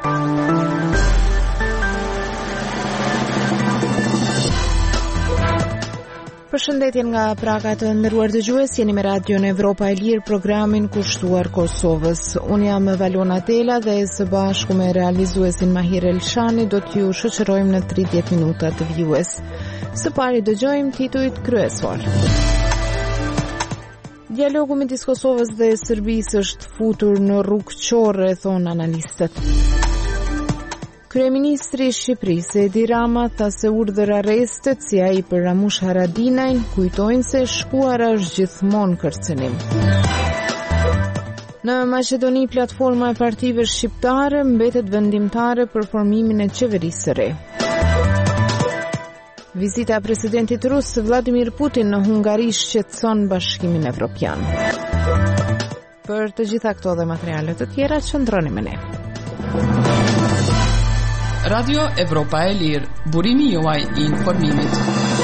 Përshëndetje nga Praga të nderuar dëgjues, jeni me Radion Evropa e Lirë, programin kushtuar Kosovës. Unë jam Valona Tela dhe së bashku me realizuesin Mahir Elshani do t'ju shoqërojmë në 30 minuta të vjues. Së pari dëgjojmë titujt kryesor. Dialogu midis Kosovës dhe Serbisë është futur në rrugë qorre, thonë analistët. Kryeministri i Shqipërisë Edi Rama tha se urdhër arrestet si ai për Ramush Haradinajn kujtojnë se shkuara është gjithmonë kërcënim. Në Maqedoni, platforma e partive shqiptare mbetet vendimtare për formimin e qeverisë së re. Vizita e presidentit rus Vladimir Putin në Hungari shqetëson Bashkimin Evropian. Për të gjitha këto dhe materiale të tjera, qëndroni me ne. Radio Evropa e Lirë, burimi juaj i informimit.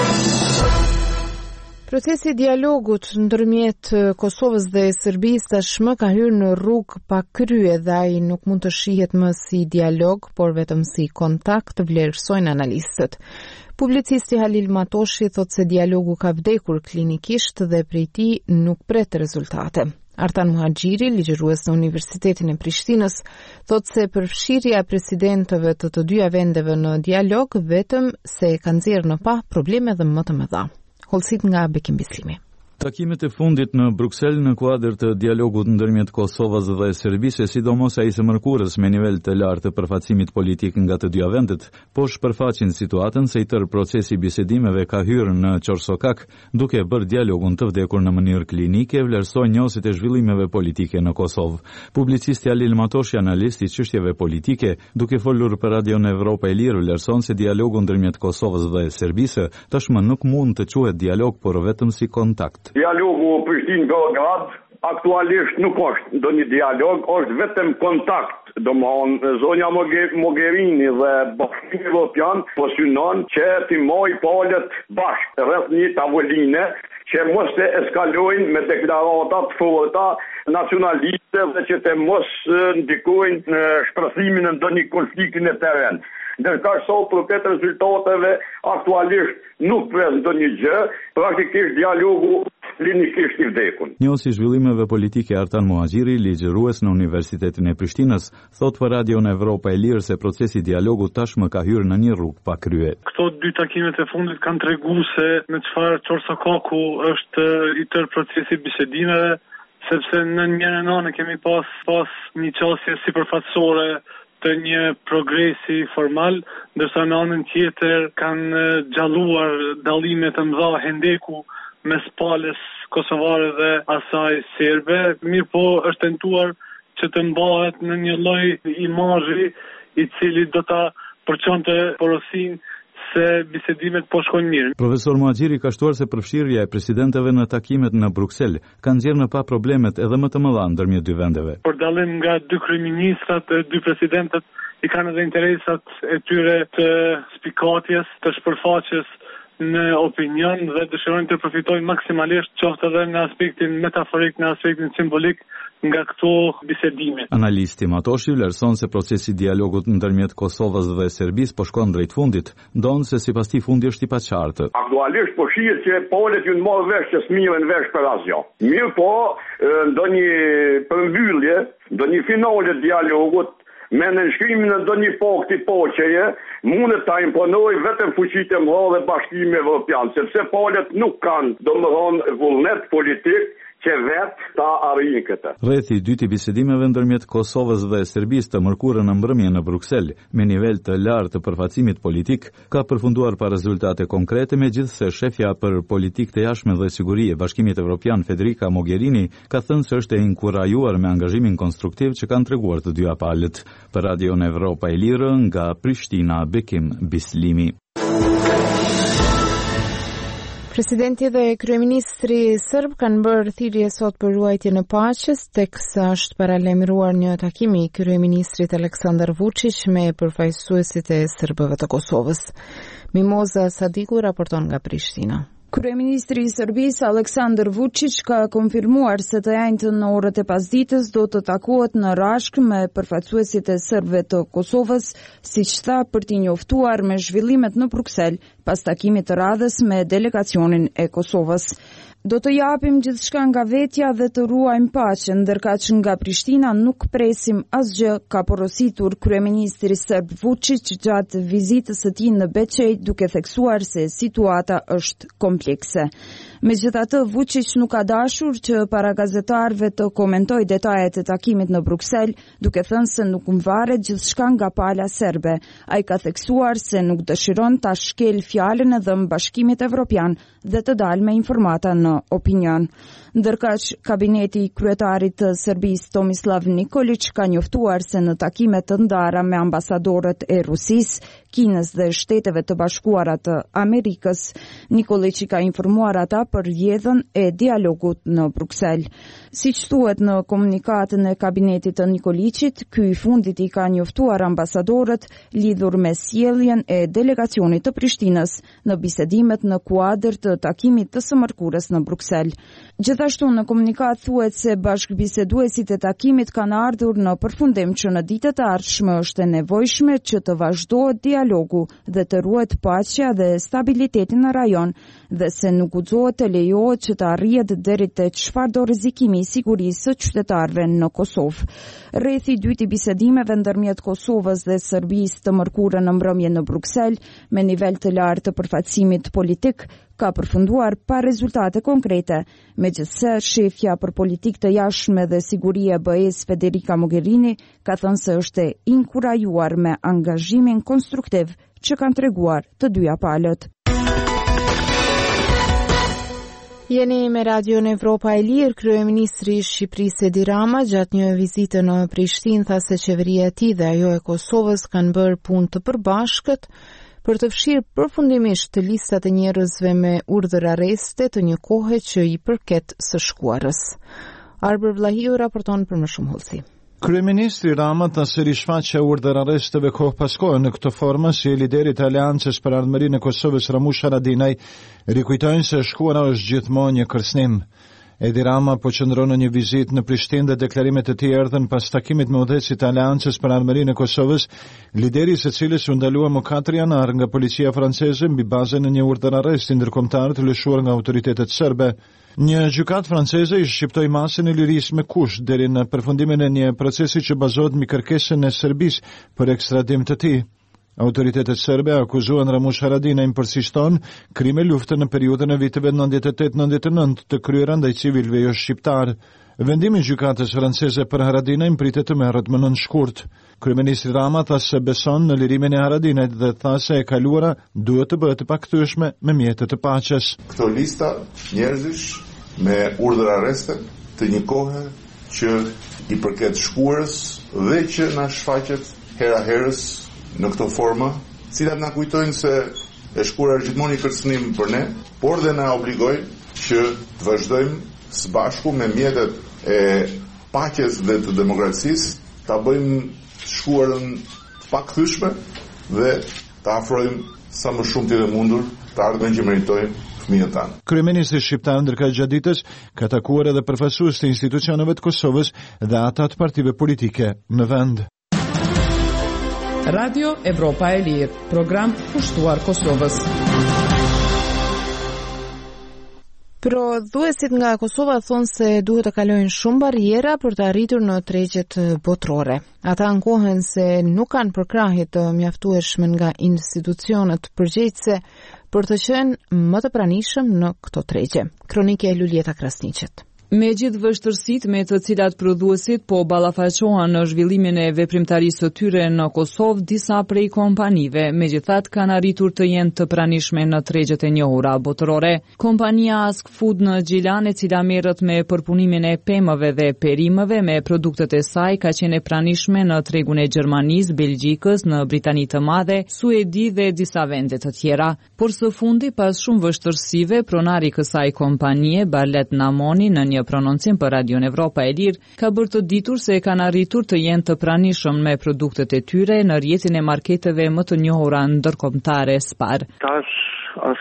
Procesi i dialogut ndërmjet Kosovës dhe Serbisë tashmë ka hyrë në rrugë pa krye dhe ai nuk mund të shihet më si dialog, por vetëm si kontakt, vlerësojnë analistët. Publicisti Halil Matoshi thotë se dialogu ka vdekur klinikisht dhe prej tij nuk pret rezultate. Artan Muhaxhiri, ligjërues në Universitetin e Prishtinës, thotë se përfshirja e presidentëve të dyja vendeve në dialog vetëm se ka nxjerrë në pa probleme dhe më të mëdha. Holsit nga Bekim Bislimi. Takimet e fundit në Bruksel në kuadër të dialogut ndërmjet Kosovës dhe Serbisë, sidomos ai së mërkurës me nivel të lartë të përfaqësimit politik nga të dyja vendet, po shpërfaqin situatën se i tërë procesi i bisedimeve ka hyrë në qorsokak, duke bërë dialogun të vdekur në mënyrë klinike, vlerësoi njohësit e zhvillimeve politike në Kosovë. Publicisti Halil Matoshi, analist i çështjeve politike, duke folur për Radion Evropa e Lirë, vlerëson se dialogu ndërmjet Kosovës dhe Serbisë tashmë nuk mund të quhet dialog, por vetëm si kontakt. Dialogu Prishtinë-Beograd aktualisht nuk është ndonjë dialog, është vetëm kontakt. Domthonë zonja Mogherini dhe Bashkimi Evropian po synon që të marrë palët bashkë rreth një tavoline që mos të eskalojnë me deklarata të forta nacionaliste dhe që të mos ndikojnë në shpërthimin e ndonjë konflikti në terren. Ndërka sot për këtë rezultateve aktualisht nuk pres ndonjë gjë, praktikisht dialogu klinikisht i vdekur. Njohësi zhvillimeve politike Artan Muhaxhiri, ligjërues në Universitetin e Prishtinës, thot për Radion Evropa e Lirë se procesi i dialogut tashmë ka hyrë në një rrugë pa krye. Këto dy takimet e fundit kanë treguar se në çfarë qorsokaku është i tërë procesi i bisedimeve, sepse në njërin anë kemi pas një qasje sipërfaqësore të një progresi formal, ndërsa në anën tjetër kanë gjalluar dallime të mëdha hendeku mes palës kosovare dhe asaj serbe. Mirë po është tentuar që të mbahet në një lloj imazhi i cili do ta përçonte porosin se bisedimet po shkojnë mirë. Profesor Muhaxhiri ka shtuar se përfshirja e presidentëve në takimet në Bruksel kanë nxjerrë në pa problemet edhe më të mëdha ndërmjet dy vendeve. Për dallim nga dy kryeministrat, dy presidentët i kanë edhe interesat e tyre të spikatjes, të shpërfaqjes në opinion dhe dëshirojnë të përfitojnë maksimalisht qoftë edhe në aspektin metaforik, në aspektin simbolik nga këto bisedime. Analisti Matoshi vlerëson se procesi i dialogut ndërmjet Kosovës dhe Serbisë po shkon drejt fundit, ndonë se sipas tij fundi është i paqartë. Aktualisht po shihet që palët ju marrë vesh që smiren vesh për asgjë. Mirë po, ndonjë përmbyllje, ndonjë finale dialogut me nënshkrimin e ndonjë pakti paqeje mundet ta imponojë vetëm fuqitë e mëdha dhe Bashkimi Evropian, sepse palët nuk kanë domethënë vullnet politik që vetë ta arrijnë këtë. Rrethi i dytë i bisedimeve ndërmjet Kosovës dhe Serbisë të mërkurën në mbrëmje në Bruksel, me nivel të lartë të përfaqësimit politik, ka përfunduar pa rezultate konkrete, megjithse shefja për politikë të jashtme dhe siguri e Bashkimit Evropian Federica Mogherini ka thënë se është e inkurajuar me angazhimin konstruktiv që kanë treguar të dyja palët. Për Radion Evropa e Lirë nga Prishtina, Bekim Bislimi. Presidenti dhe kryeministri serb kanë bërë thirrje sot për ruajtjen e paqes, teksa është paralajmëruar një takim i kryeministrit Aleksandar Vučić me përfaqësuesit e serbëve të Kosovës. Mimoza Sadiku raporton nga Prishtina. Kryeministri i Serbisë Aleksandar Vučić ka konfirmuar se të janjtën në orët e pasdites do të takohet në Rashk me përfaqësuesit e serbëve të Kosovës, siç tha për t'i njoftuar me zhvillimet në Bruksel pas takimit të radhës me delegacionin e Kosovës. Do të japim gjithçka nga vetja dhe të ruajmë paqen, ndërkaq nga Prishtina nuk presim asgjë, ka porositur kryeministri serb Vučić gjatë vizitës së tij në Bečej, duke theksuar se situata është komplekse. Megjithatë, Vučić nuk ka dashur që para gazetarëve të komentojë detajet e takimit në Bruksel, duke thënë se nuk mvaret gjithçka nga pala serbe. Ai ka theksuar se nuk dëshiron ta shkel fjalën edhe Bashkimit Evropian dhe të dalë me informata në opinion. Ndërkaq, kabineti i kryetarit të Serbisë Tomislav Nikolić ka njoftuar se në takime të ndara me ambasadorët e Rusisë, Kinës dhe Shteteve të Bashkuara të Amerikës, Nikolić ka informuar ata për rrjedhën e dialogut në Bruksel. Siç thuhet në komunikatën e kabinetit të Nikolićit, ky i fundit i ka njoftuar ambasadorët lidhur me sjelljen e delegacionit të Prishtinës në bisedimet në kuadër të takimit të së mërkurës në Bruksel. Gjithashtu në komunikat thuhet se bashkëbiseduesit e takimit kanë ardhur në përfundim që në ditët e ardhshme është e nevojshme që të vazhdohet dialogu dhe të ruhet paqja dhe stabiliteti në rajon dhe se nuk guxohet të lejohet që të arrihet deri te çfarëdo rrezikimi i sigurisë së qytetarëve në Kosovë. Rrethi i dytë i bisedimeve ndërmjet Kosovës dhe Serbisë të mërkurën në mbrëmje në Bruksel me nivel të lartë të përfaqësimit politik ka përfunduar pa rezultate konkrete, megjithse shefja për politikë të jashtme dhe siguri e BE-s Federica Mogherini ka thënë se është e inkurajuar me angazhimin konstruktiv që kanë treguar të dyja palët. Jeni me Radio në Evropa e Lirë. Kryeministri i Shqipërisë Edi Rama gjatë një vizite në Prishtinë tha se qeveria e tij dhe ajo e Kosovës kanë bërë punë të përbashkët për të fshirë përfundimisht listat e njerëzve me urdhër arreste të një kohe që i përket së shkuarës. Arber Vlahiu raporton për më shumë hollësi. Kryeministri Rama tha se rishfaqja urdhër arresteve kohë pas kohe në këtë formë si liderit e Aleancës për Ardhmërinë e Kosovës Ramush Haradinaj rikujtojnë se shkuara është gjithmonë një kërcënim. Edi Rama po qëndron në një vizitë në Prishtinë dhe deklarimet e tij erdhën pas takimit me udhëheqësit e Aleancës për Ardhmërinë e Kosovës, lideri i së cilës u ndalua më 4 janar nga policia franceze mbi bazën e një urdhër arresti ndërkombëtar të lëshuar nga autoritetet serbe. Një gjykat franceze i shqiptoi masën e lirisë me kusht deri në përfundimin e një procesi që bazohet mbi kërkesën e Serbisë për ekstradim të tij. Autoritetet serbe akuzuan Ramush Haradinajin për si shton krime lufte në periudhën e viteve 98-99 të kryera ndaj civilëve jo shqiptar. Vendimi i gjykatës franceze për Haradinajin pritet të merret më në shkurt. Kryeministri Rama tha se beson në lirimin e Haradinajit dhe tha se e kaluara duhet të bëhet e pakthyeshme me mjete të paqes. Këto lista njerëzish me urdhër arreste të një kohe që i përket shkuarës dhe që na shfaqet hera herës në këto forma, cilat na kujtojnë se e shkuara është gjithmonë një kërcënim për ne, por dhe na obligojnë që të vazhdojmë së bashku me mjetet e paqes dhe të demokracisë ta bëjmë shkuarën pakthyeshme dhe ta afrojmë sa më shumë të mundur të ardhmen që meritojnë fëmijët tanë. Kryeministri shqiptar ndërkaq gjatë ditës ka takuar edhe përfaqësues të institucioneve të Kosovës dhe ata të partive politike në vend. Radio Evropa e Lirë, program pushtuar Kosovës. Prodhuesit nga Kosova thonë se duhet të kalojnë shumë barriera për të arritur në tregjet botërore. Ata ankohen se nuk kanë përkrahje të mjaftueshme nga institucionet përgjegjëse për të qenë më të pranishëm në këto tregje. Kronike e Lulieta Krasniqet. Me gjithë vështërsitë me të cilat prodhuesit po ballafaqohen në zhvillimin e veprimtarisë së tyre në Kosovë, disa prej kompanive megjithatë kanë arritur të jenë të pranishme në tregjet e njohura botërore. Kompania Ask Food në Gjilan, e cila merret me përpunimin e pemëve dhe perimëve me produktet e saj, ka qenë e pranishme në tregun e Gjermanisë, Belgjikës, në Britani të Madhe, Suedi dhe disa vende të tjera. Por së fundi, pas shumë vështërsive, pronari kësaj kompanie, Barlet Namoni, në një prononcim për Radio Evropa e Lirë, ka bërë të ditur se kanë arritur të jenë të pranishëm me produktet e tyre në rrjetin e marketeve më të njohura ndërkombëtare Spar. Tash Ask Foods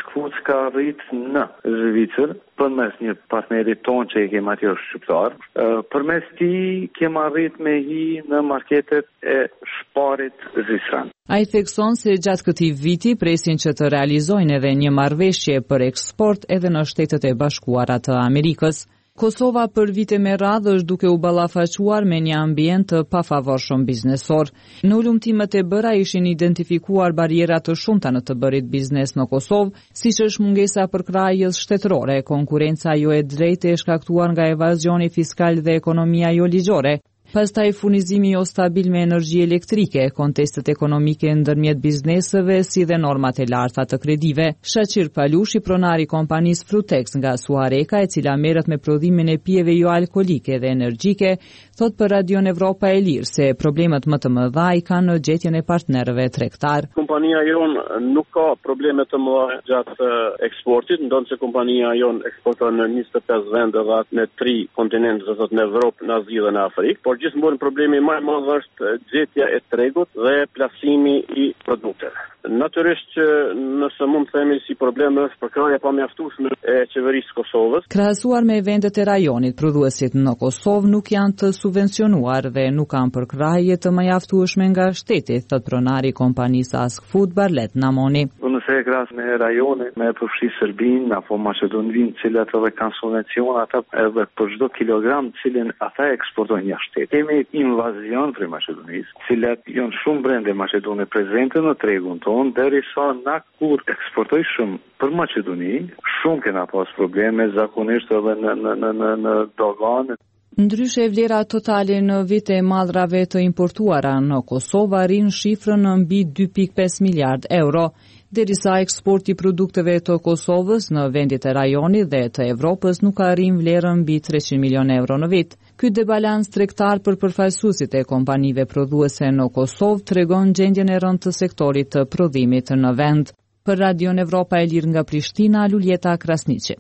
ka arrit në Zvicër përmes një partnerit ton që i kemi atje shqiptar. Përmes tij kemi arrit me hi në marketet e shparit zvicran. Ai thekson se gjatë këtij viti presin që të realizojnë edhe një marrëveshje për eksport edhe në Shtetet e Bashkuara të Amerikës. Kosova për vite me radhë është duke u ballafaquar me një ambient të pafavorshëm biznesor. Në ulëmtimet e bëra ishin identifikuar bariera të shumta në të bërit biznes në Kosovë, siç është mungesa përkrahjes shtetërore, konkurenca jo e drejtë e shkaktuar nga evazioni fiskal dhe ekonomia jo ligjore. Pastaj furnizimi jo stabil me energji elektrike, kontestet ekonomike ndërmjet bizneseve si dhe normat e larta të kredive. Shaqir Palushi, pronari kompanisë Frutex nga Suareka, e cila merret me prodhimin e pijeve jo alkolike dhe energjike, thot për Radion Evropa e Lirë se problemet më të mëdha i kanë në gjetjen e partnerëve tregtar. Kompania jon nuk ka probleme të mëdha gjatë eksportit, ndonse kompania jon eksporton në 25 vende dhe në 3 kontinente, do të thotë në Evropë, në Azi dhe në Afrikë, por gjithmonë problemi më i madh është gjetja e tregut dhe plasimi i produkteve. Natyrisht që nëse mund të themi si problem është përkrahja pamjaftueshme e qeverisë Kosovës. Krahasuar me vendet e rajonit, prodhuesit në Kosovë nuk janë të subvencionuar dhe nuk kanë përkrahje të mjaftueshme nga shteti, thot pronari kompanisë Ask Food Barlet Namoni. Nëse e krahas me rajone, me përfshi Serbinë apo Maqedoninë, të cilat edhe kanë subvencione ata edhe për çdo kilogram të cilin ata eksportojnë jashtë. Kemi invazion prej Maqedonisë, të cilat janë shumë brenda Maqedonisë prezente në tregun tonë, derisa na kur eksportoj shumë për Maqedoni, shumë kena pas probleme zakonisht edhe në doganë. Ndryshe vlera totale në vit e mallrave të importuara në Kosovë arrin shifrën në mbi 2.5 miliard euro, derisa eksporti i produkteve të Kosovës në vendit e rajonit dhe të Evropës nuk arrin vlerën mbi 300 milion euro në vit. Ky debalans tregtar për përfaqësuesit e kompanive prodhuese në Kosovë tregon gjendjen e rëndë të sektorit të prodhimit në vend. Për Radion Evropa e Lirë nga Prishtina, Luljeta Krasniqi.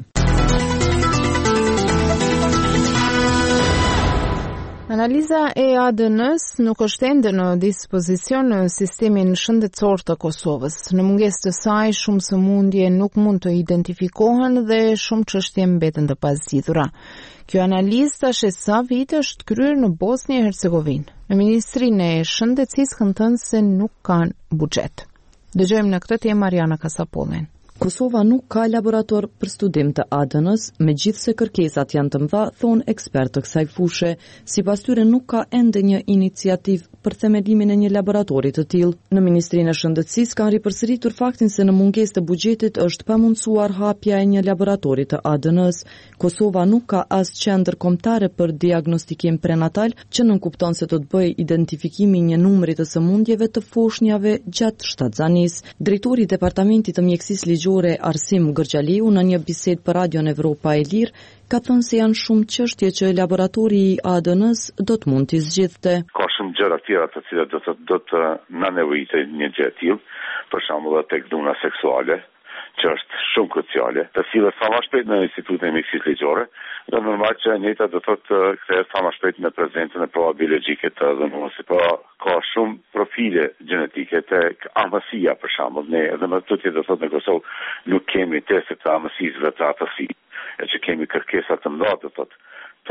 Analiza e ADN-s nuk është ende në dispozicion në sistemin shëndetësor të Kosovës. Në mungesë të saj, shumë sëmundje nuk mund të identifikohen dhe shumë çështje mbeten të pazgjidhura. Kjo analizë tash e sa vite është kryer në Bosnjë e Hercegovinë. Në Ministrinë e Shëndetësisë kanë thënë se nuk kanë buxhet. Dëgjojmë në këtë temë Mariana Kasapollin. Kosova nuk ka laborator për studim të ADN-s, megjithse kërkesat janë të mëdha, thonë ekspertë të kësaj fushë. Sipas tyre nuk ka ende një iniciativë për themelimin e një laboratori të tillë. Në Ministrinë e Shëndetësisë kanë ripërsëritur faktin se në mungesë të buxhetit është pamundsuar hapja e një laboratori të ADN-s. Kosova nuk ka as qendër kombëtare për diagnostikim prenatal që nënkupton se do të bëjë identifikimin një numri të sëmundjeve të foshnjave gjatë shtatzanisë. Drejtori i Departamentit të Mjekësisë Ligjore Arsim Gërgjaliu në një bisedë për Radion Evropa e Lirë ka thënë se janë shumë çështje që laboratori i ADN-s do të mund t'i zgjidhte. Ka shumë gjëra tjera të cilat do të na nevojitë një gjë e tillë, për shembull tek dhuna seksuale, që është shumë kruciale, të sillet sa më shpejt në Institutin e Mjekësisë Ligjore, dhe normal që njëta do të kthehet sa më shpejt në prezencën e provave biologjike të dhunës, po ka shumë profile gjenetike tek amësia për shembull. Ne edhe më tutje do thotë në Kosovë nuk kemi teste të amësisë dhe të atësisë, e që kemi kërkesa të mëdha do thotë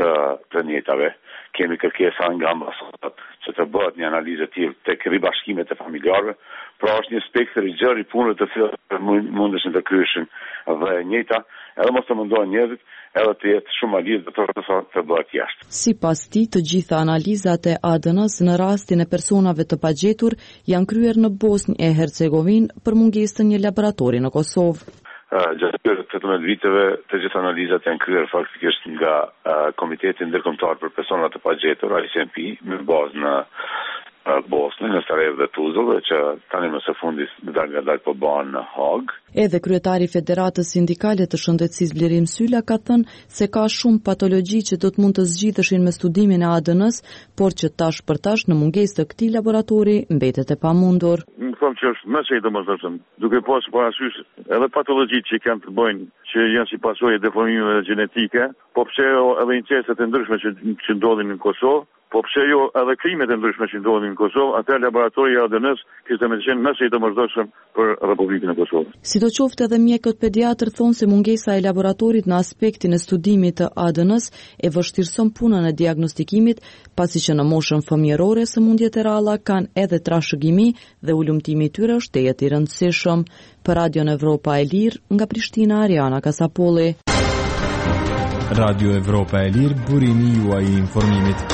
të njëjtave. Kemi kërkesa nga ambasadat që të bëhet një analizë e tillë tek ribashkimet e familjarëve. Pra është një spektër i gjerë i punëve të cilat mundeshin të kryeshin dhe e njëjta, edhe mos të mundohen njerëzit, edhe të jetë shumë lidhje të bëhet jashtë. Sipas tij, të gjitha analizat e ADN-s në rastin e personave të pagjetur janë kryer në Bosnjë e Hercegovinë për mungesë të një laboratori në Kosovë. Gjatë këtyre 18 viteve të gjitha analizat janë kryer faktikisht nga Komiteti Ndërkombëtar për Persona të Pagjetur, ICMP, me bazë në Bosnjë, në Sarajevo dhe Tuzla, që tani më së fundit dalë po bëhen në Hag. Edhe kryetari i Federatës Sindikale të Shëndetësisë Blerim Sylla ka thënë se ka shumë patologji që do të mund të zgjidheshin me studimin e ADN-s, por që tash për tash në mungesë të këtij laboratori mbetet e pamundur. Më them që është më së domosdoshëm, duke pasur parasysh edhe patologjitë që kanë të bëjnë që janë si pasojë deformimeve gjenetike, po pse edhe inceset e ndryshme që ndodhin në Kosovë, Po pse jo edhe krimet e ndryshme që ndodhin në Kosovë, atë laboratori i ADN-s kishte më qenë më së domosdoshëm për Republikën e Kosovës. Sidoqoftë edhe mjekët pediatër thonë se mungesa e laboratorit në aspektin e studimit të ADN-s e vështirëson punën e diagnostikimit, pasi që në moshën fëmijërore sëmundjet e rralla kanë edhe trashëgimi dhe ulëmtimi i tyre është tejet i rëndësishëm. Për Radion Evropa e Lirë, nga Prishtina, Ariana Kasapolli. Radio Evropa e Lirë, burimi juaj i informimit.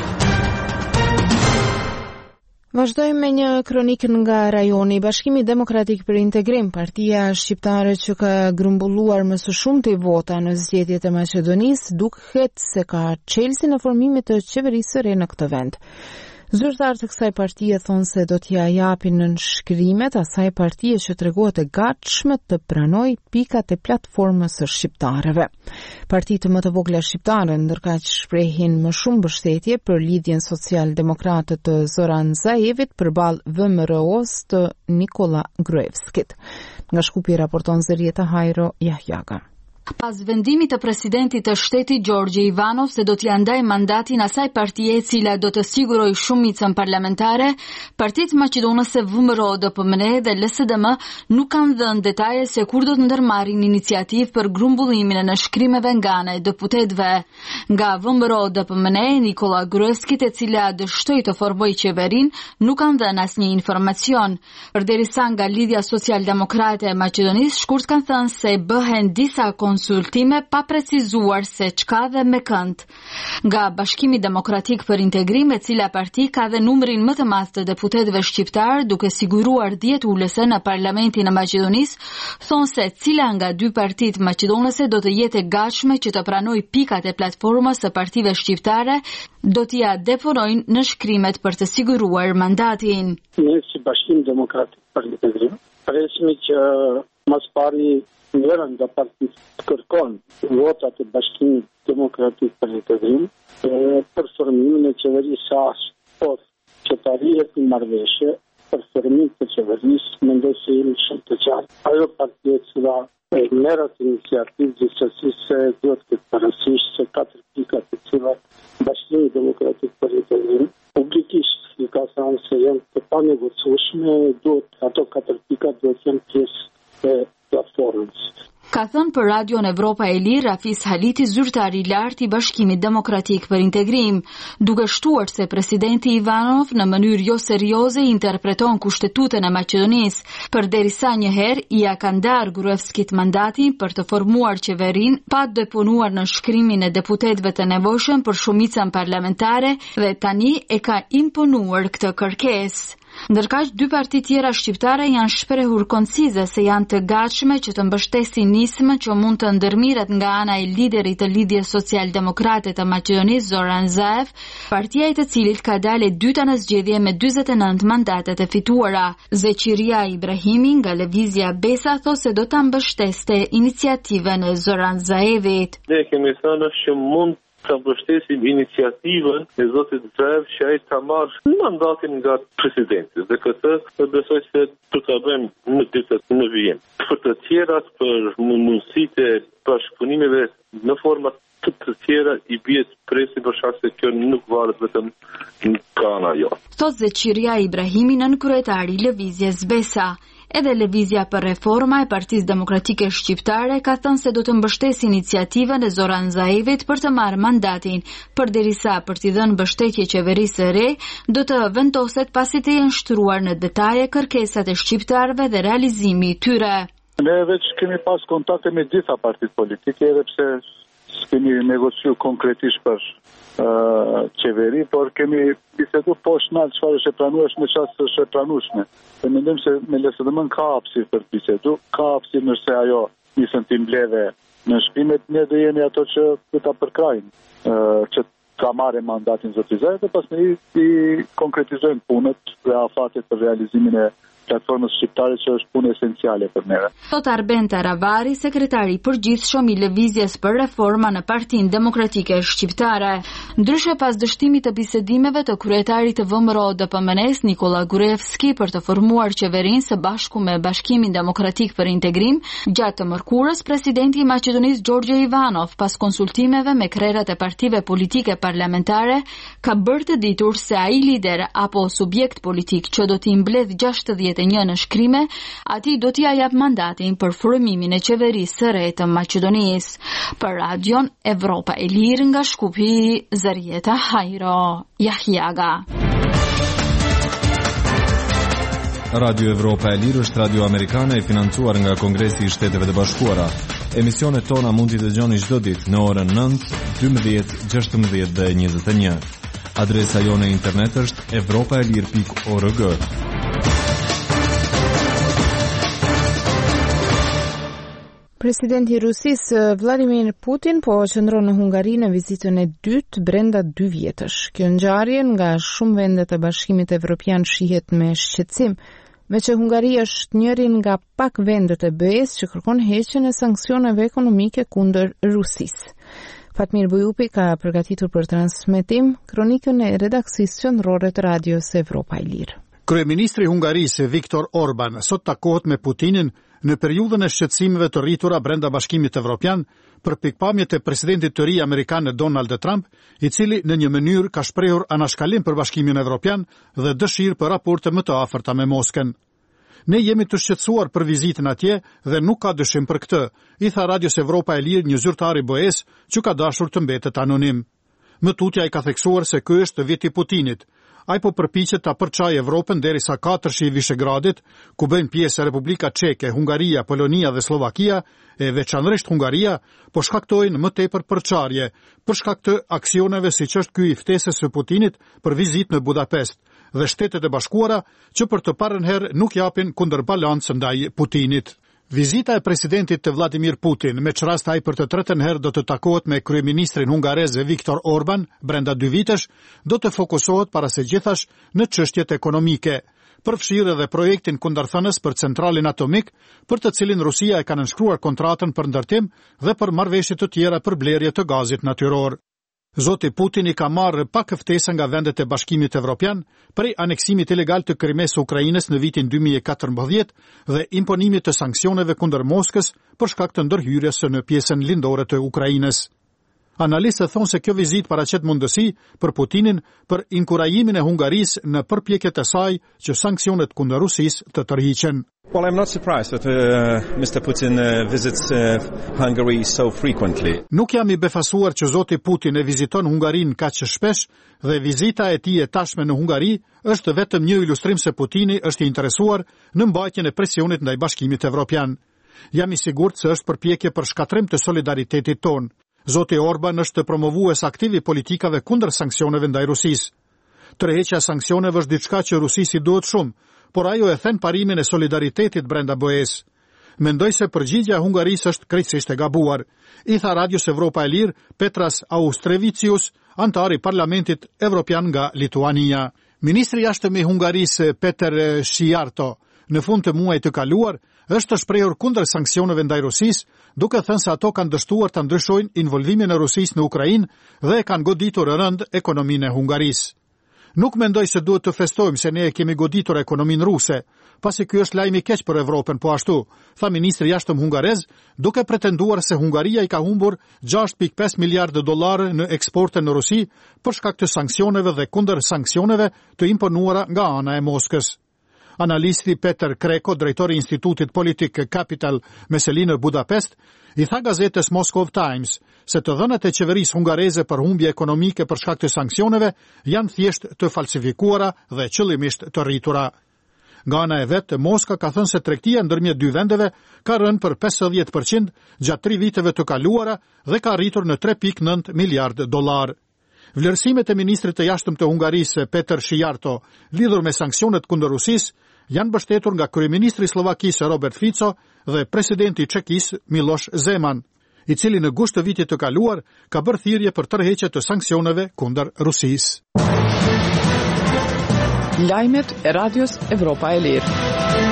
Vazhdojmë me një kronikë nga rajoni. Bashkimi Demokratik për Integrim, partia shqiptare që ka grumbulluar më së shumti vota në zgjedhjet e Maqedonisë, duket se ka çelësi në formimin të qeverisë së re në këtë vend. Zyrtarët e kësaj partie thonë se do t'ja japin në shkrimet asaj partie që tregohet e gatshme të pranojë pikat e platformës së shqiptarëve. Partitë më të vogla shqiptare ndërkaq shprehin më shumë mbështetje për lidhjen social-demokrate të Zoran Zaevit përballë VMRO-s të Nikola Gruevskit. Nga Shkupi raporton Zerieta Hajro Jahjaga. Pas vendimit të presidentit të shtetit Gjorgje Ivanov se do t'ia ndaj mandatin asaj partie e cila do të sigurojë shumicën parlamentare, partitë maqedonëse VMRO, DPMNE dhe LSDM nuk kanë dhënë detaje se kur do të ndërmarrin iniciativë për grumbullimin e nënshkrimeve nga ana e deputetëve. Nga VMRO DPMNE, Nikola Gruevskit, e cila dështoi të formojë qeverinë, nuk kanë dhënë asnjë informacion. Përderisa nga Lidhja Social-Demokrate e Maqedonisë shkurt kanë thënë se bëhen disa konsultime pa precizuar se çka dhe me kënd. Nga Bashkimi Demokratik për Integrim, e cila parti ka dhe numrin më të madh të deputetëve shqiptar, duke siguruar 10 ulëse në Parlamentin e Maqedonisë, thonë se cila nga dy partitë maqedonëse do të jetë e gatshme që të pranojë pikat e platformës së partive shqiptare, do t'ia deponojnë në shkrimet për të siguruar mandatin. Ne si Bashkim Demokratik për Integrim presim që mas pari njëra nga partitë kërkon votat e Bashkimit Demokratik për Integrim për formimin e qeverisë ashtë, që të arrihet një marrëveshje për formimin të qeverisë, mendoj se jemi shumë të qartë. Ajo partia e cila merret iniciativë gjithsesi se duhet të parasysh se 4 pikat e cilat Bashkimi Demokratik për Integrim publikisht i ka thënë se janë të panegocueshme, ato 4 pikat duhet të jenë pjesë e platformës. Ka thënë për Radion Evropa e Lirë Rafis Haliti, zyrtari i lartë i Bashkimit Demokratik për Integrim, duke shtuar se presidenti Ivanov në mënyrë jo serioze interpreton Kushtetutën e Maqedonisë, përderisa një herë ia ka ndarë Gruevskit mandatin për të formuar qeverinë pa deponuar në shkrimin e deputetëve të nevojshëm për shumicën parlamentare dhe tani e ka imponuar këtë kërkesë. Ndërkaq, dy parti tjera shqiptare janë shprehur koncize se janë të gatshme që të mbështesin nismën që mund të ndërmiret nga ana e liderit të Lidhjes Social-Demokrate të Maqedonisë, Zoran Zaev, partia e të cilit ka dalë e dyta në zgjedhje me 49 mandatet e fituara. Zeqiria Ibrahimi nga Lëvizja Besa thosë se do ta mbështeste iniciativën e Zoran Zaevit. Ne kemi thënë që mund të mbështesim iniciativën e zotit Zaev që ai ta marrë mandatin nga presidenti dhe këtë besoj se do ta bëjmë në ditët në vijim. Për të tjerat, për mundësitë e bashkëpunimeve në forma të tjera i bie presi për shkak se kjo nuk varet vetëm nga ana jote. Thot Zeqiria Ibrahimi, nën kryetari i Lëvizjes Besa. Edhe Lëvizja për Reforma e Partisë Demokratike Shqiptare ka thënë se do të mbështesë iniciativën e Zoran Zaevit për të marrë mandatin, përderisa për t'i dhënë mbështetje qeverisë së re, do të vendoset pasi të jenë shtruar në detaje kërkesat e shqiptarëve dhe realizimi i tyre. Ne veç kemi pas kontakte me disa partitë politike, edhe pse kemi negociu konkretisht për qeveri, por kemi bisedu poshtë nalt çfarë është e pranueshme, çfarë është e pranueshme. Dhe mendojmë se me LSDM ka hapësirë për bisedu, ka hapësirë nëse ajo nisën të mbledhe në shkrimet, ne do jemi ato që do ta përkrajmë, që ka marrë mandatin zoti Zaev dhe pastaj i konkretizojmë punët dhe afatet për realizimin e platformës shqiptare që është punë esenciale për neve. Thot Arben Taravari, sekretari i përgjithshëm i Lëvizjes për Reforma në Partinë Demokratike Shqiptare. Ndryshe pas dështimit të bisedimeve të kryetarit të VMRO-DPMNE-s Nikola Gruevski për të formuar qeverinë së bashku me Bashkimin Demokratik për Integrim, gjatë të mërkurës presidenti i Maqedonisë Gjorgje Ivanov, pas konsultimeve me krerët e partive politike parlamentare, ka bërë të ditur se ai lider apo subjekt politik që do t'i mbledh 61 në shkrime, ati do t'i jap mandatin për formimin e qeverisë së re të Maqedonisë. Për Radion Evropa e Lirë nga Shkupi, Zarieta Hajro Jahjaga. Radio Evropa e Lirë është radio amerikane e financuar nga Kongresi i Shteteve të Bashkuara. Emisionet tona mund t'i dëgjoni çdo ditë në orën 9, 12, 16 dhe 21. Adresa jone internet është europaelir.org. Presidenti i Rusisë Vladimir Putin po qëndron në Hungari në vizitën e dytë brenda 2 vjetësh. Kjo ngjarje nga shumë vende të Bashkimit Evropian shihet me shqetësim, me që Hungari është njëri nga pak vendet e BE-s që kërkon heqjen e sanksioneve ekonomike kundër Rusisë. Fatmir Bujupi ka përgatitur për transmetim kronikën e redaksisë qendrore të Radios Evropa e Lirë. Kryeministri i Hungarisë Viktor Orban sot takohet me Putinin në periudhën e shqetësimeve të rritura brenda Bashkimit Evropian për pikpamjet e presidentit të ri amerikan Donald Trump, i cili në një mënyrë ka shprehur anashkalim për Bashkimin Evropian dhe dëshirë për raporte më të afërta me Moskën. Ne jemi të shqetësuar për vizitën atje dhe nuk ka dyshim për këtë, i tha Radios Evropa e Lirë një zyrtar i BE-s që ka dashur të mbetet anonim. Më tutje ai ka theksuar se ky është viti i Putinit. Ai po përpiqet ta përçajë Evropën derisa 4 i Vishegradit, ku bëjnë pjesë Republika Çeke, Hungaria, Polonia dhe Slovakia, e veçanërisht Hungaria, po shkaktojnë më tepër përçarje për shkak të aksioneve siç është ky i ftesës së Putinit për vizitë në Budapest dhe Shtetet e Bashkuara që për të parën herë nuk japin kundërbalancë ndaj Putinit. Vizita e presidentit të Vladimir Putin, me çrast ai për të tretën herë do të takohet me kryeministrin hungarez Viktor Orban brenda 2 vitesh, do të fokusohet para së gjithash në çështjet ekonomike, përfshirë edhe projektin kundërthënës për centralin atomik, për të cilin Rusia e ka nënshkruar kontratën për ndërtim dhe për marrëveshje të tjera për blerje të gazit natyror. Zoti Putin i ka marrë pak ftesa nga vendet e Bashkimit Evropian prej aneksimit ilegal të Krimes së Ukrainës në vitin 2014 dhe imponimit të sanksioneve kundër Moskës për shkak të ndërhyrjes në pjesën lindore të Ukrainës. Analistët thonë se kjo vizitë paraqet mundësi për Putinin për inkurajimin e Hungarisë në përpjekjet e saj që sanksionet kundër Rusisë të tërhiqen. Well, I'm not surprised that Mr. Putin visits Hungary so frequently. Nuk jam i befasuar që zoti Putin e viziton Hungarinë kaq shpesh dhe vizita e tij e tashme në Hungari është vetëm një ilustrim se Putini është i interesuar në mbajtjen e presionit ndaj Bashkimit Evropian. Jam i sigurt se është përpjekje për shkatrim të solidaritetit ton. Zoti Orban është promovues aktiv i politikave kundër sanksioneve ndaj Rusisë. Tërheqja e sanksioneve është diçka që Rusisë i duhet shumë, por ajo e then parimin e solidaritetit brenda BE-s. Mendoj se përgjigjja e Hungarisë është krejtësisht e gabuar, i tha Radios Evropa e Lirë Petras Austrevicius, antar i Parlamentit Evropian nga Lituania. Ministri i jashtëm i Hungarisë Peter Shiarto në fund të muajit të kaluar është shprehur kundër sanksioneve ndaj Rusisë, duke thënë se ato kanë dështuar ta ndryshojnë involvimin e Rusisë në Ukrainë dhe e kanë goditur rënd ekonominë e Hungarisë. Nuk mendoj se duhet të festojmë se ne e kemi goditur ekonominë ruse, pasi ky është lajm i keq për Evropën po ashtu, tha ministri i jashtëm hungarez, duke pretenduar se Hungaria i ka humbur 6.5 miliardë dollarë në eksporte në Rusi për shkak të sanksioneve dhe kundër sanksioneve të imponuara nga ana e Moskës. Analisti Peter Kreko, drejtori i Institutit Politik Capital me seli në Budapest, i tha gazetës Moscow Times se të dhënat e qeverisë hungareze për humbje ekonomike për shkak të sanksioneve janë thjesht të falsifikuara dhe qëllimisht të rritura. Nga ana e vet, Moska ka thënë se tregtia ndërmjet dy vendeve ka rënë për 50% gjatë 3 viteve të kaluara dhe ka arritur në 3.9 miliardë dollar. Vlerësimet e ministrit të jashtëm të Hungarisë Peter Shiarto lidhur me sanksionet kundër Rusisë janë mbështetur nga kryeministri i Slovakisë Robert Fico dhe presidenti i Çekisë Miloš Zeman, i cili në gusht të vitit të kaluar ka bërë thirrje për tërheqje të sanksioneve kundër Rusisë. Lajmet e Radios Evropa e Lirë.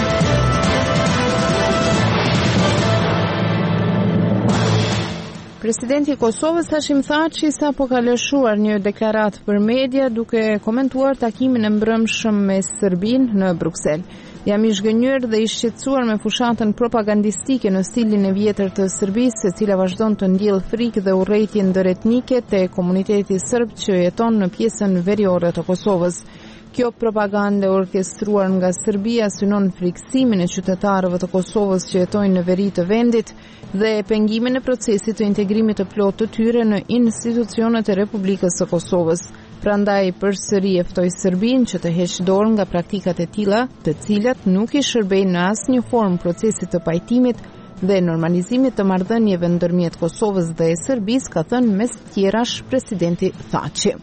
Presidenti i Kosovës Hashim Thaçi sapo ka lëshuar një deklaratë për media duke komentuar takimin e mbrëmshëm me Serbinë në Bruksel. Jam i zhgënjur dhe i shqetësuar me fushatën propagandistike në stilin e vjetër të Serbisë, e cila vazhdon të ndjell frikë dhe urrëtie ndëretnike te komuniteti serb që jeton në pjesën veriore të Kosovës. Kjo propagandë orkestruar nga Serbia synon friksimin e qytetarëve të Kosovës që jetojnë në veri të vendit dhe pengimin e procesit të integrimit të plotë të tyre në institucionet e Republikës së Kosovës. Prandaj përsëri e ftoi Serbinë që të heqë dorë nga praktikat e tilla, të cilat nuk i shërbejnë në asnjë formë procesit të pajtimit dhe normalizimit të marrëdhënieve ndërmjet Kosovës dhe Serbisë, ka thënë mes tjerash presidenti Thaçi.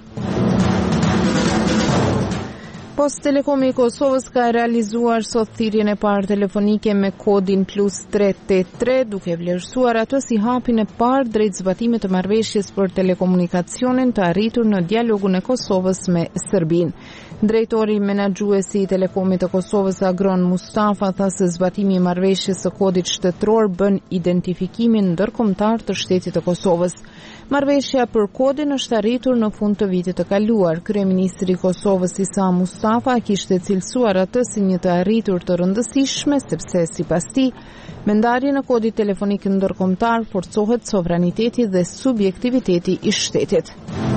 Post Telekomi i Kosovës ka realizuar sot thirrjen e parë telefonike me kodin +383, duke vlerësuar atë si hapin e parë drejt zbatimit të marrëveshjes për telekomunikacionin të arritur në dialogun e Kosovës me Serbinë. Drejtori menaxhuesi i Telekomit të Kosovës Agron Mustafa tha se zbatimi i marrëveshjes së kodit shtetëror bën identifikimin ndërkombëtar të shtetit të Kosovës. Marrëveshja për kodin është arritur në fund të vitit të kaluar. Kryeministri i Kosovës Isa Mustafa kishte cilësuar atë si një të arritur të rëndësishme sepse sipas tij, me ndarjen e kodit telefonik ndërkombëtar forcohet sovraniteti dhe subjektiviteti i shtetit.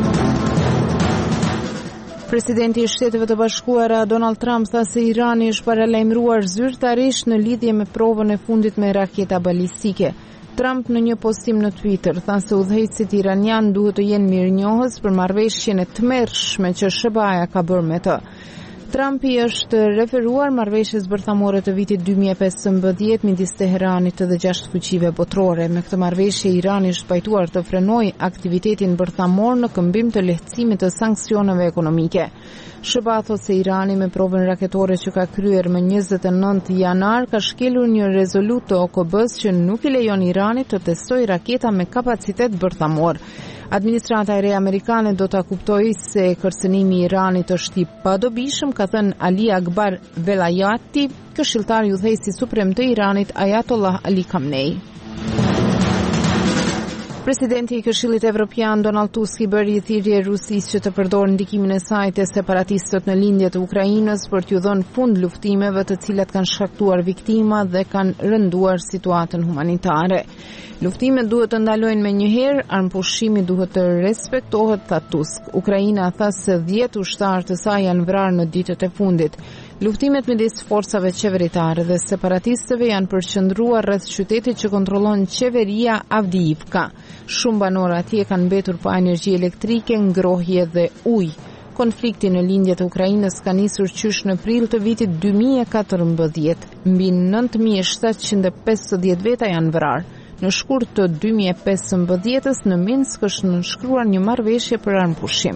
Presidenti i Shteteve të Bashkuara Donald Trump tha se Irani është paralajmëruar zyrtarisht në lidhje me provën e fundit me raketa balistike. Trump në një postim në Twitter tha se udhëheqësit iranian duhet të jenë mirënjohës për marrëveshjen e tmerrshme që SBA-ja ka bërë me të. Trumpi është referuar marrëveshjes bërthamore të vitit 2015 midis Teheranit dhe 6 fuqive botërore. Me këtë marrëveshje Irani është pajtuar të frenojë aktivitetin bërthamor në këmbim të lehtësimit të sanksioneve ekonomike. SBA thot se Irani me provën raketore që ka kryer më 29 janar ka shkelur një rezolut të OKB-s që nuk i lejon Iranit të testojë raketa me kapacitet bërthamor. Administrata e re amerikane do ta kuptojë se kërcënimi i Iranit është i padobishëm, ka thënë Ali Akbar Velayati, këshilltar i udhëheqësit suprem të Iranit Ayatollah Ali Khamenei. Presidenti i Këshillit Evropian Donald Tusk i bëri thirrje Rusisë që të përdorë ndikimin e saj te separatistët në lindje të Ukrainës për t'ju dhënë fund luftimeve të cilat kanë shkaktuar viktima dhe kanë rënduar situatën humanitare. Luftimet duhet të ndalojnë menjëherë, armëpushimi duhet të respektohet, tha Tusk. Ukraina tha se 10 ushtarë të saj janë vrarë në ditët e fundit. Luftimet midis forcave qeveritare dhe separatistëve janë përqendruar rreth qytetit që kontrollon qeveria Avdiivka. Shumë banorë atje kanë mbetur pa energji elektrike, ngrohje dhe ujë. Konflikti në lindje të Ukrainës ka nisur qysh në prill të vitit 2014. Mbi 9750 veta janë vrarë. Në shkurt të 2015-s në Minsk është nënshkruar një marrëveshje për armëpushim.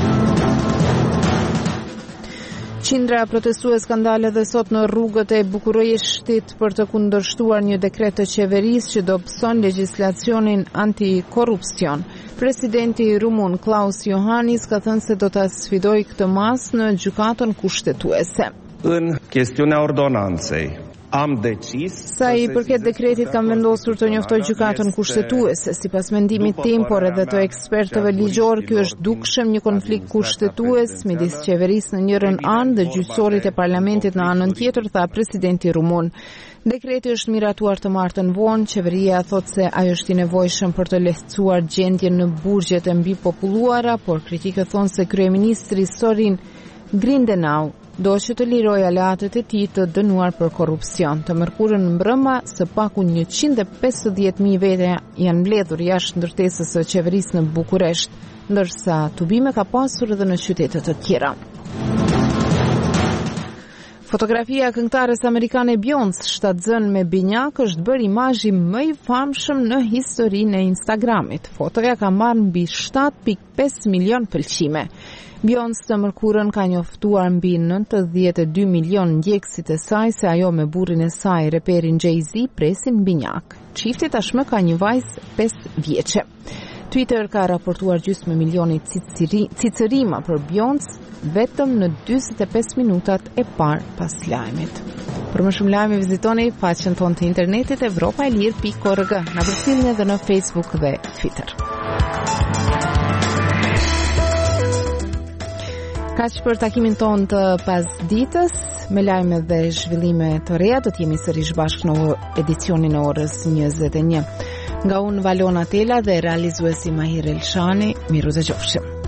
Qindra protestues kanë dalë edhe sot në rrugët e Bukureshtit për të kundërshtuar një dekret të qeverisë që do pëson legjislacionin antikorrupsion. Presidenti rumun Klaus Iohannis ka thënë se do ta sfidojë këtë mas në gjykatën kushtetuese. În chestiunea ordonanței am decis sa i përket dekretit kam vendosur të njoftoj gjykatën kushtetuese. Sipas mendimit tim, por edhe të ekspertëve ligjor, ky është dukshëm një konflikt kushtetues midis qeverisë në njërin anë dhe gjyqësorit e parlamentit në anën tjetër, tha presidenti rumun. Dekreti është miratuar të martën vonë. Qeveria thot se ajo është i nevojshëm për të lehtësuar gjendjen në burgjet e mbipopulluara, por kritikët thonë se kryeministri Sorin Grindenau do që të liroj aleatët e tij të dënuar për korrupsion. Të mërkurën mbrëma, së paku 150.000 vete janë mbledhur jashtë ndërtesës së qeverisë në Bukuresht, ndërsa tubime ka pasur edhe në qytete të tjera. Fotografia e këngëtares amerikane Beyoncé, shtatzën me binjak, është bërë imazhi më i famshëm në historinë e Instagramit. Fotoja ka marrë mbi 7.5 milion pëlqime. Beyoncé të mërkurën ka njoftuar mbi 92 milion ndjekësit e saj se ajo me burrin e saj, reperin Jay-Z, presin binjak. Çifti tashmë ka një vajzë 5 vjeçe. Twitter ka raportuar gjysmë milioni cicërima për Beyoncé vetëm në 45 minutat e parë pas lajmit. Për më shumë lajme vizitoni faqen tonë të internetit evropaelir.org. Na përcjellni edhe në Facebook dhe Twitter. Kaq për takimin ton të pasditës, me lajme dhe zhvillime të reja do të jemi sërish bashkë në edicionin e orës 21. Nga unë Valona Tela dhe realizuesi Mahir Elshani, miru dhe gjofshim.